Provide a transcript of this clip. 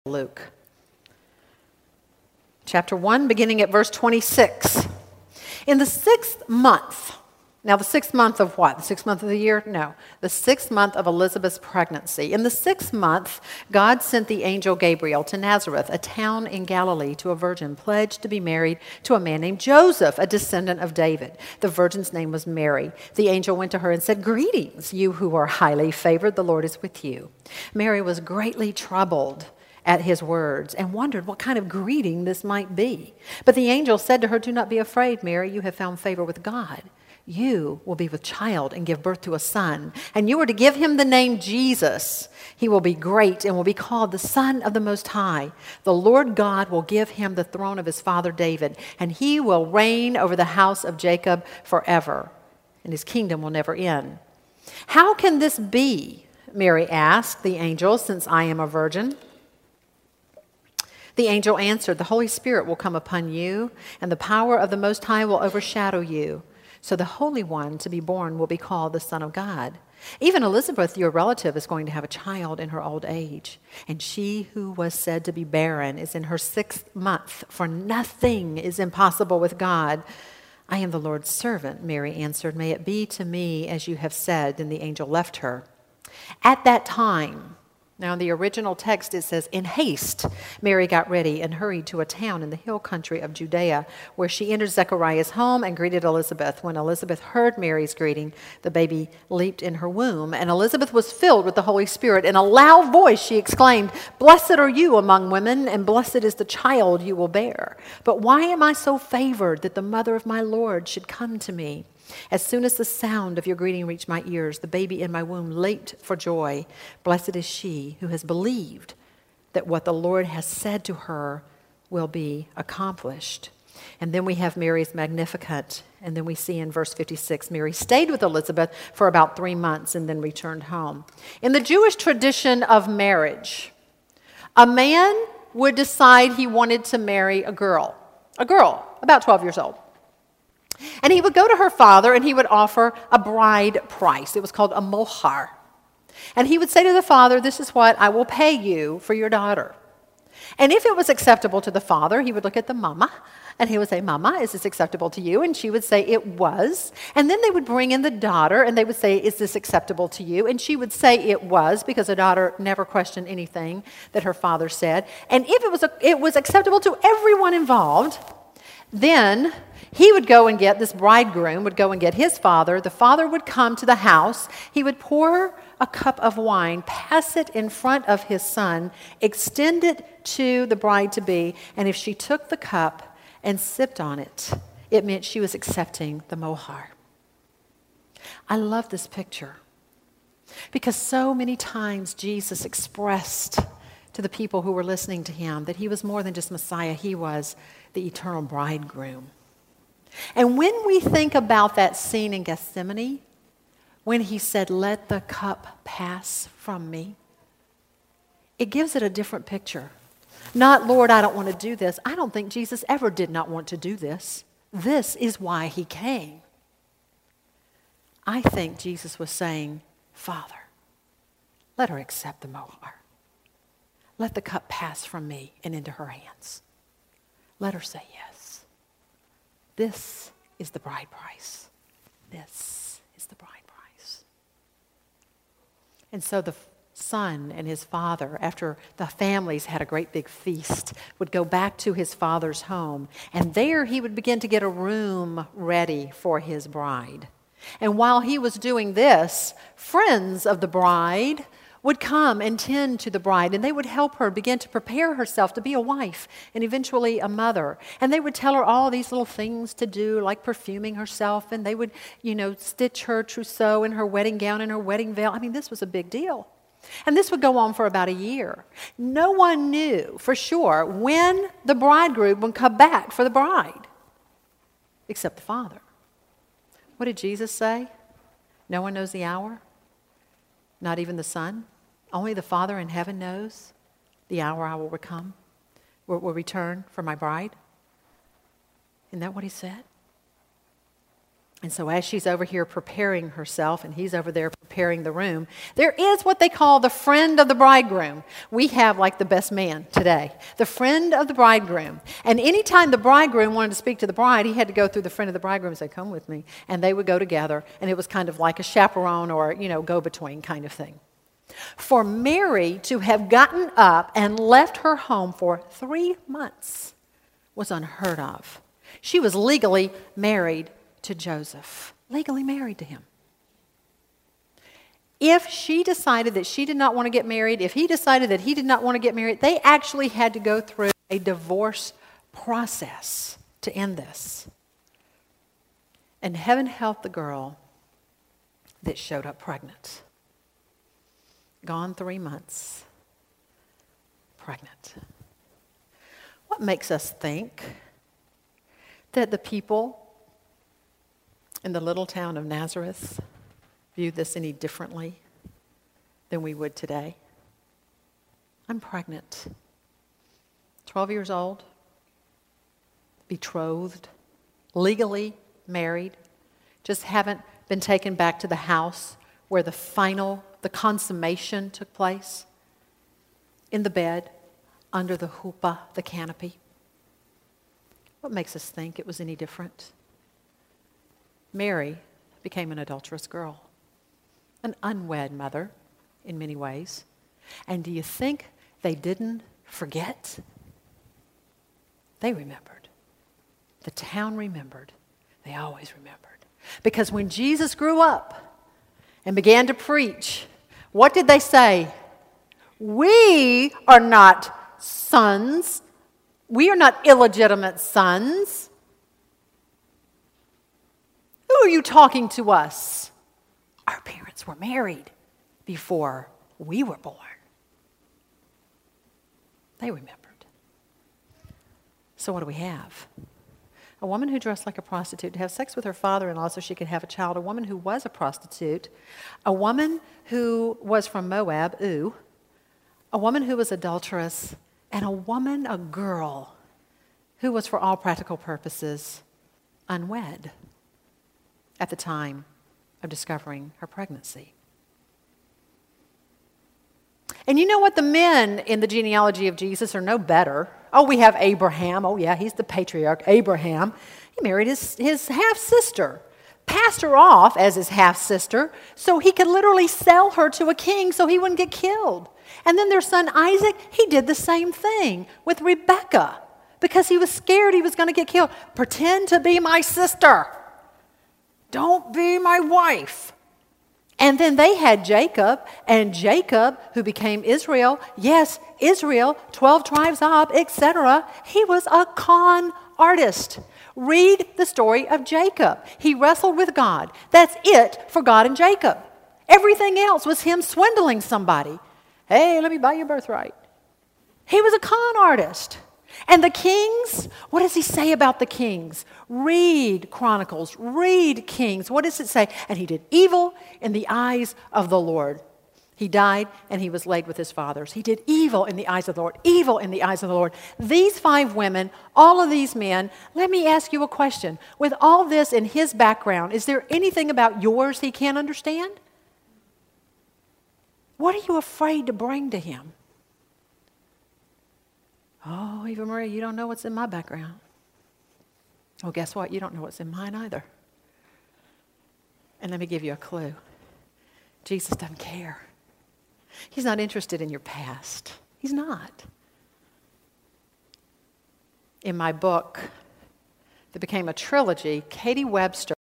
Luke. Chapter 1, beginning at verse 26. In the 6th month, now the 6th month of what? The 6th month of the year? No. The 6th month of Elizabeth's pregnancy. In the 6th month, God sent the angel Gabriel to Nazareth, a town in Galilee, to a virgin pledged to be married to a man named Joseph, a descendant of David. The virgin's name was Mary. The angel went to her and said, "Greetings, you who are highly favored, the Lord is with you." Mary was greatly troubled at his words and wondered what kind of greeting this might be. But the angel said to her, "Do not be afraid, Mary, you have found favor with God. You will be with child and give birth to a son, and you are to give him the name Jesus. He will be great and will be called the Son of the Most High. The Lord God will give him the throne of his father David, and he will reign over the house of Jacob forever, and his kingdom will never end." "How can this be?" Mary asked the angel, "since I am a virgin?" The angel answered, "The Holy Spirit will come upon you, and the power of the Most High will overshadow you. So the Holy One to be born will be called the Son of God. Even Elizabeth, your relative, is going to have a child in her old age. And she who was said to be barren is in her 6th month, for nothing is impossible with God." "I am the Lord's servant," Mary answered. "May it be to me as you have said." Then the angel left her. At that time, now in the original text it says, in haste, Mary got ready and hurried to a town in the hill country of Judea, where she entered Zechariah's home and greeted Elizabeth. When Elizabeth heard Mary's greeting, the baby leaped in her womb, and Elizabeth was filled with the Holy Spirit. In a loud voice she exclaimed, "Blessed are you among women, and blessed is the child you will bear. But why am I so favored that the mother of my Lord should come to me? As soon as the sound of your greeting reached my ears, the baby in my womb leaped for joy. Blessed is she who has believed that what the Lord has said to her will be accomplished." And then we have Mary's Magnificat. And then we see in verse 56, Mary stayed with Elizabeth for about 3 months and then returned home. In the Jewish tradition of marriage, a man would decide he wanted to marry a girl about 12 years old. And he would go to her father and he would offer a bride price. It was called a mohar. And he would say to the father, "This is what I will pay you for your daughter." And if it was acceptable to the father, he would look at the mama and he would say, "Mama, is this acceptable to you?" And she would say it was. And then they would bring in the daughter and they would say, "Is this acceptable to you?" And she would say it was, because a daughter never questioned anything that her father said. And if it was acceptable to everyone involved, then he would go and get, this bridegroom would go and get his father. The father would come to the house. He would pour a cup of wine, pass it in front of his son, extend it to the bride-to-be, and if she took the cup and sipped on it, it meant she was accepting the mohar. I love this picture because so many times Jesus expressed to the people who were listening to him that he was more than just Messiah. He was the eternal bridegroom. And when we think about that scene in Gethsemane, when he said, "Let the cup pass from me," it gives it a different picture. Not, "Lord, I don't want to do this." I don't think Jesus ever did not want to do this. This is why he came. I think Jesus was saying, "Father, let her accept the mohar. Let the cup pass from me and into her hands. Let her say yes. This is the bride price. This is the bride price." And so the son and his father, after the families had a great big feast, would go back to his father's home. And there he would begin to get a room ready for his bride. And while he was doing this, friends of the bride would come and tend to the bride, and they would help her begin to prepare herself to be a wife and eventually a mother. And they would tell her all these little things to do, like perfuming herself, and they would, stitch her trousseau in her wedding gown and her wedding veil. I mean, this was a big deal. And this would go on for about a year. No one knew for sure when the bridegroom would come back for the bride, except the father. What did Jesus say? No one knows the hour, not even the Son. Only the Father in heaven knows the hour I will return for my bride. Isn't that what he said? And so as she's over here preparing herself and he's over there preparing the room, there is what they call the friend of the bridegroom. We have like the best man today, the friend of the bridegroom. And anytime the bridegroom wanted to speak to the bride, he had to go through the friend of the bridegroom and say, come with me. And they would go together, and it was kind of like a chaperone or, go-between kind of thing. For Mary to have gotten up and left her home for 3 months was unheard of. She was legally married to Joseph, legally married to him. If she decided that she did not want to get married, if he decided that he did not want to get married, they actually had to go through a divorce process to end this. And heaven help the girl that showed up pregnant. Gone 3 months, pregnant. What makes us think that the people in the little town of Nazareth viewed this any differently than we would today? I'm pregnant, 12 years old, betrothed, legally married, just haven't been taken back to the house where the consummation took place, in the bed, under the huppah, the canopy. What makes us think it was any different? Mary became an adulterous girl, an unwed mother in many ways. And do you think they didn't forget? They remembered. The town remembered. They always remembered. Because when Jesus grew up and began to preach, what did they say? We are not sons. We are not illegitimate sons. Who are you talking to us? Our parents were married before we were born. They remembered. So what do we have? A woman who dressed like a prostitute to have sex with her father-in-law so she could have a child. A woman who was a prostitute. A woman who was from Moab, a woman who was adulterous. And a girl, who was for all practical purposes unwed at the time of discovering her pregnancy. And you know what? The men in the genealogy of Jesus are no better. Oh, we have Abraham. Oh, yeah, he's the patriarch, Abraham. He married his half-sister, passed her off as his half-sister so he could literally sell her to a king so he wouldn't get killed. And then their son Isaac, he did the same thing with Rebekah because he was scared he was going to get killed. Pretend to be my sister. Don't be my wife. And then they had Jacob, and Jacob, who became Israel, yes, Israel, 12 tribes up, etc. He was a con artist. Read the story of Jacob. He wrestled with God. That's it for God and Jacob. Everything else was him swindling somebody. Hey, let me buy your birthright. He was a con artist. And the kings, what does he say about the kings? Read Chronicles, read Kings. What does it say? And he did evil in the eyes of the Lord. He died and he was laid with his fathers. He did evil in the eyes of the Lord, evil in the eyes of the Lord. These 5 women, all of these men, let me ask you a question. With all this in his background, is there anything about yours he can't understand? What are you afraid to bring to him? Oh, Eva Marie, you don't know what's in my background. Well, guess what? You don't know what's in mine either. And let me give you a clue. Jesus doesn't care. He's not interested in your past. He's not. In my book that became a trilogy, Katie Webster